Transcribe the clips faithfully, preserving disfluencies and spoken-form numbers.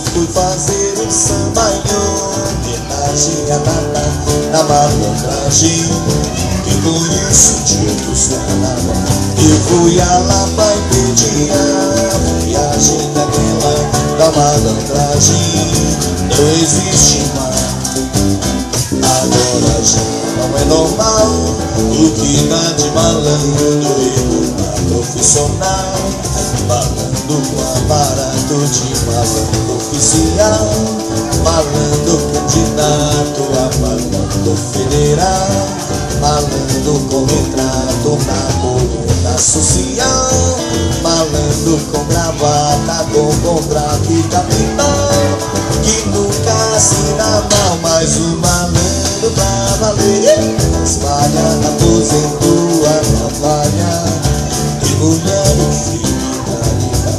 fui fazer um samba em homenagem a Nana, na malandragem. E com isso o dia do carnaval eu fui a Lapa e pedi a viagem daquela da malandragem. Não existe mais, agora já não é normal o que dá de malandro e uma profissional. Malandro com aparato de malandro oficial, malandro candidato a malandro federal, malandro com retrato na coluna social, malandro com gravata, com contrato e capital, que nunca assina mal, mas o malandro pra valer espalha na aposentou a navalha e mulher e filho.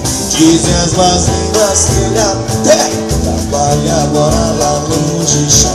Dizem as más línguas que ele até trabalha agora lá longe.